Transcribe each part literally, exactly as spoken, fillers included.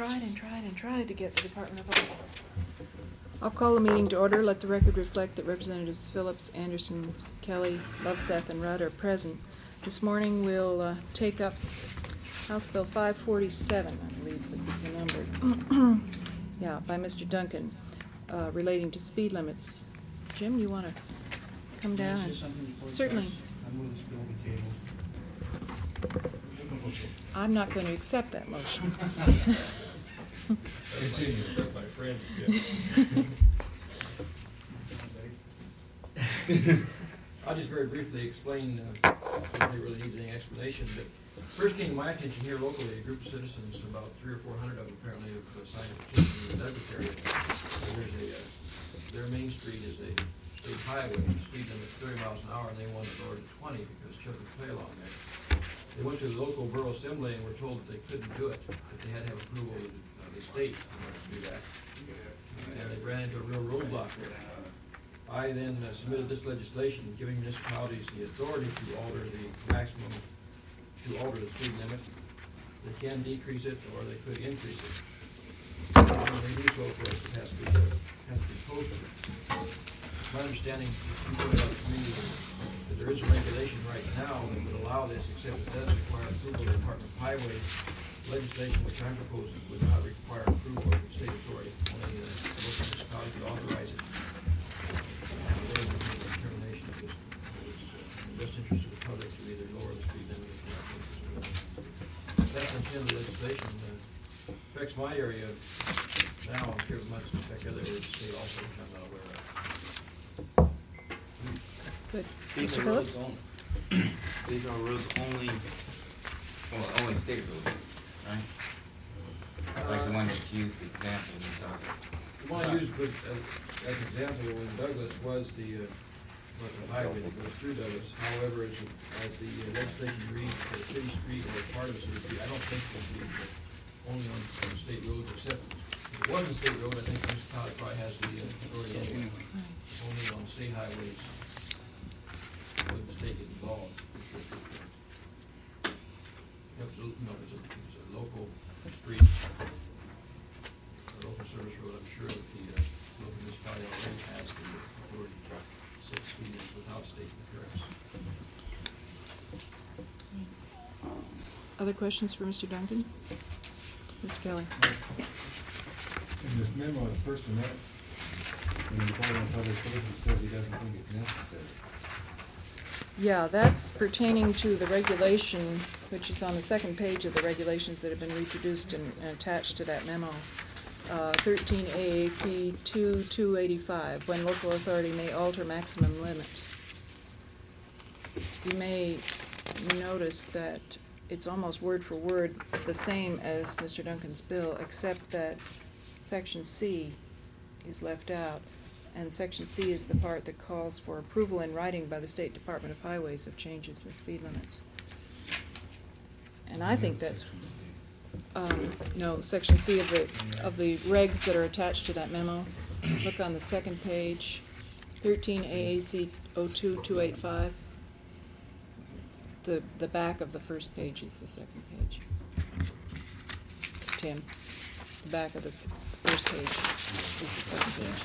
tried and tried and tried to get the Department of Health. I'll call the meeting to order. Let the record reflect that Representatives Phillips, Anderson, Kelly, Loveseth, and Rudd are present. This morning we'll uh, take up House Bill five forty-seven, I believe that was the number. Yeah, by Mister Duncan, uh, relating to speed limits. Jim, you want to come down? Can I And say something before it certainly. starts? I move this bill be tabled. I'm not going to accept that motion. Continue. That's my friend. Yeah. I'll just very briefly explain, uh, nobody really needs any explanation, but first came to my attention here locally, a group of citizens, about three or four hundred of them apparently, have signed a petition in the Douglas area. There's a, uh, their main street is a state highway, the speed limit's thirty miles an hour, and they want to lower it to twenty because children play along there. They went to the local borough assembly and were told that they couldn't do it, that they had to have approval of the, of the state in order to do that. And they ran into a real roadblock there. I then uh, submitted this legislation giving municipalities the authority to alter the maximum, to alter the speed limit. They can decrease it or they could increase it. And when they do so, of course, it has to be, uh, has to be posted. My understanding is from the community that there is a regulation right now that would allow this, except it does require approval of the Department of Highways. Legislation which I'm proposing would not require approval of the state authority. Only the uh, local municipality could authorize it. And they would make a determination of this, this uh, in the best interest of the public to either lower the speed limit or not. That's the intent of the legislation. Uh, affects my area now. I'm sure it must affect other areas of the state also, which I'm not aware of. Good. These Mister are Phillips? roads only. These are roads only, well, only state roads, right? Like the one that used the example in Douglas. The one I used with, uh, as an example in Douglas was the, uh, was the highway that goes through Douglas. However, as, as the uh, legislation reads, a city street or part of a city street, I don't think it would be uh, only on, on state roads, except if it wasn't a state road, I think the municipality probably has the uh, authority anyway. Only on state highways would the state get involved. If it's a, you know, if it's a, if it's a local street, a local service road, I'm sure that the uh, local municipality already has the authority to set speed limits without state interference. Other questions for Mister Duncan? Mister Kelly? In this memo, the person that, in the report on public safety, says he doesn't think it's necessary. Yeah, that's pertaining to the regulation, which is on the second page of the regulations that have been reproduced and, and attached to that memo. Uh, thirteen A A C two two eighty-five, when local authority may alter maximum limit. You may notice that it's almost word for word the same as Mister Duncan's bill, except that Section C is left out. And Section C is the part that calls for approval in writing by the State Department of Highways of changes in speed limits. And I think that's, um, no, Section C of the, of the regs that are attached to that memo. Look on the second page, thirteen A A C oh two two eighty-five. The, the back of the first page is the second page. Tim, the back of the s- first page is the second page.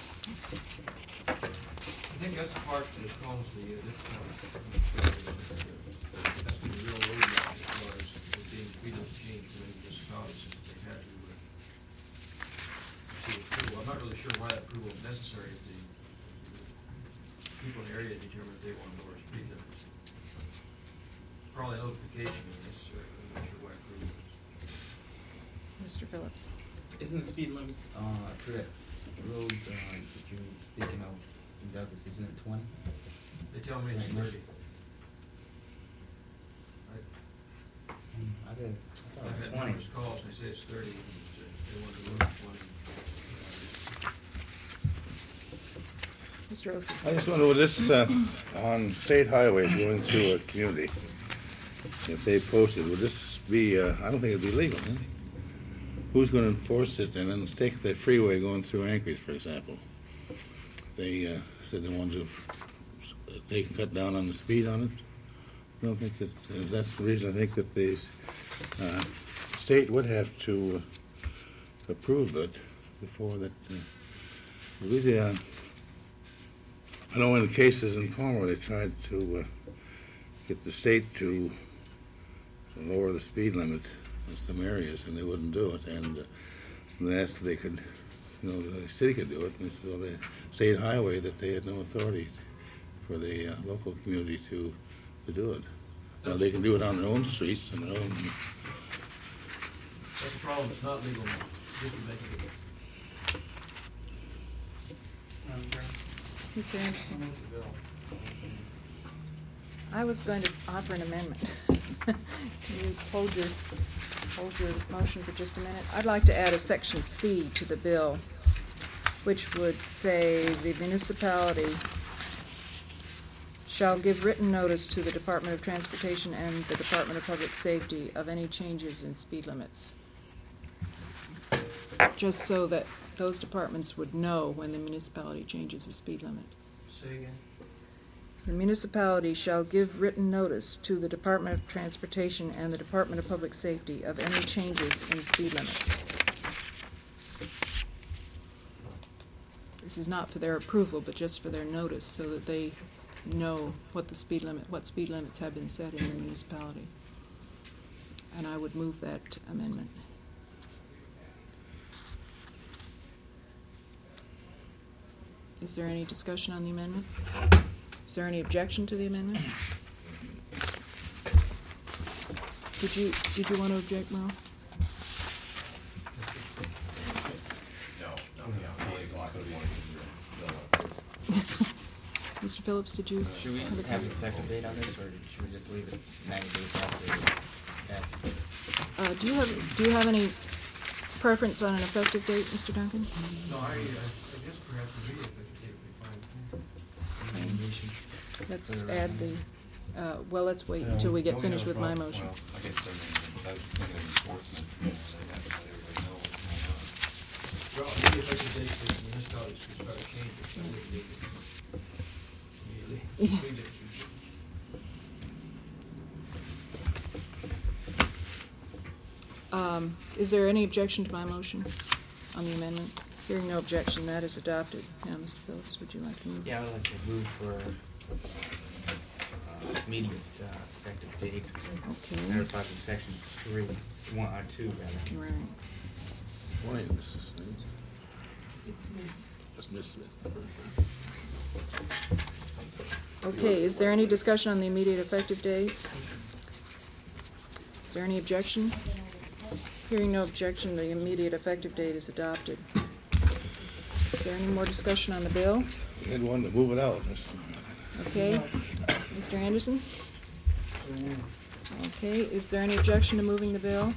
I think that's the part that calls the, uh, this, uh, that's the real roadblock as far as it being speed limit change for many municipalities since they've had to, uh, see approval. I'm not really sure why that approval is necessary if the people in the area determine if they want to lower speed limits. Probably notification is necessary, but I'm not sure why approval is. Mister Phillips. Isn't the speed limit, uh, to that road, uh, that you're speaking of in Douglas, isn't it twenty? They tell me it's thirty. I, Hmm, I did, I thought I've it was had twenty. numerous calls, they say it's thirty, and they want to lower twenty. Mister Olson. I just wonder, with this, uh, on state highways going through a community, if they post it, would this be, uh, I don't think it'd be legal, huh? Who's gonna enforce it? And then take the freeway going through Anchorage, for example. They, uh, said they want to, they can cut down on the speed on it. I don't think that, uh, that's the reason I think that the, uh, state would have to approve it before that, uh, really, uh, I know in cases in Palmer, they tried to, uh, get the state to lower the speed limit in some areas, and they wouldn't do it, and, uh, so they asked if they could, you know, the city could do it, and they said, well, the state highway, that they had no authority for the, uh, local community to, to do it. Now, they can do it on their own streets and their own. That's the problem, it's not legal now. Just to make it. Mister Anderson? I was going to offer an amendment. Can you hold your, hold your motion for just a minute? I'd like to add a section C to the bill, which would say the municipality shall give written notice to the Department of Transportation and the Department of Public Safety of any changes in speed limits. Just so that those departments would know when the municipality changes the speed limit. Say again? The municipality shall give written notice to the Department of Transportation and the Department of Public Safety of any changes in speed limits. This is not for their approval, but just for their notice, so that they know what the speed limit, what speed limits have been set in the municipality. And I would move that amendment. Is there any discussion on the amendment? Is there any objection to the amendment? Did you, did you want to object, Merle? Mister Phillips, did you? Should we a have an comment? effective date on this, or should we just leave it ninety days after it passes? Uh, do you have, do you have any preference on an effective date, Mister Duncan? No, I, I I guess perhaps immediate effective date would be fine. Recommendation. Let's For, add um, the, uh, well, let's wait until we get finished with my motion. Well, I guess they're, I was thinking of enforcement, you know, they have to let everybody know what's going on. Well, immediate effective date that the municipalities can start changing, so we can make it immediately. Yeah. Immediately. Um, is there any objection to my motion on the amendment? Hearing no objection, that is adopted. Now, Mister Phillips, would you like to move? Yeah, I would like to move for uh, immediate uh, effective date. Okay. Matter of fact, in section three, one, uh, two, rather. Right. Morning, Missus Smith. That's Miss Smith. Okay, is there any discussion on the immediate effective date? Is there any objection? Hearing no objection, the immediate effective date is adopted. Is there any more discussion on the bill? You had one to move it out. Okay. Mister Anderson? Okay, is there any objection to moving the bill?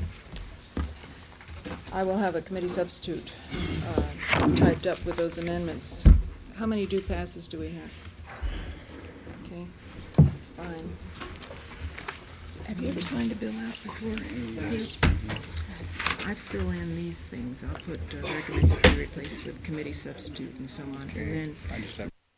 I will have a committee substitute uh, typed up with those amendments. How many due passes do we have? Okay, fine. Have you ever signed a bill out before? Yes. I fill in these things. I'll put uh, recommends it be replaced with committee substitute and so on. And then I just have